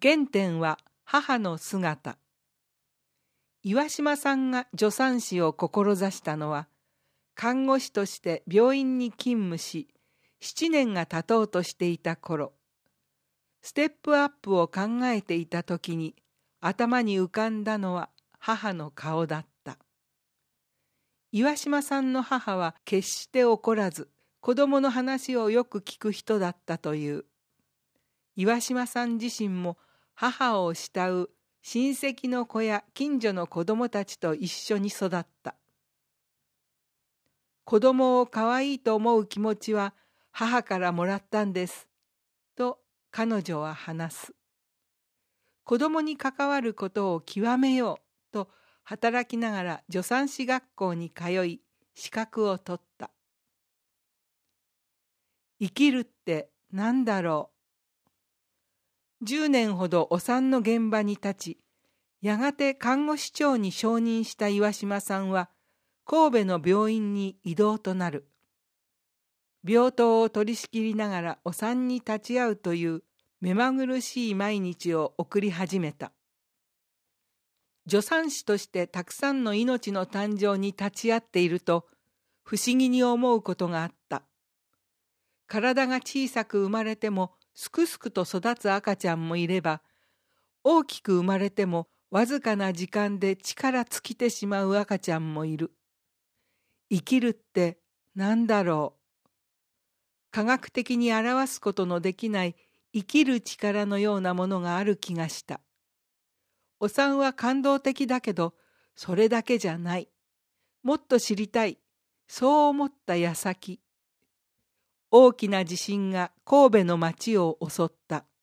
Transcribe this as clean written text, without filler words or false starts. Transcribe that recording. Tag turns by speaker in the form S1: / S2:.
S1: 原点は母の姿。岩島さんが助産師を志したのは、看護師として病院に勤務し、7年が経とうとしていた頃、ステップアップを考えていた時に、頭に浮かんだのは母の顔だった。岩島さんの母は決して怒らず、子供の話をよく聞く人だったという。岩島さん自身も母を慕う親戚の子や近所の子供たちと一緒に育った。子供を可愛いと思う気持ちは母からもらったんです、と彼女は話す。子供に関わることを極めようと働きながら助産師学校に通い、資格を取った。生きるって何だろう。10年ほどお産の現場に立ち、やがて看護師長に昇任した岩島さんは、神戸の病院に異動となる。病棟を取り仕切りながらお産に立ち会うという目まぐるしい毎日を送り始めた。助産師としてたくさんの命の誕生に立ち会っていると、不思議に思うことがあった。体が小さく生まれてもすくすくと育つ赤ちゃんもいれば、大きく生まれてもわずかな時間で力尽きてしまう赤ちゃんもいる。生きるって何だろう。科学的に表すことのできない生きる力のようなものがある気がした。お産は感動的だけど、それだけじゃない。もっと知りたい。そう思った矢先、大きな地震が神戸の町を襲った。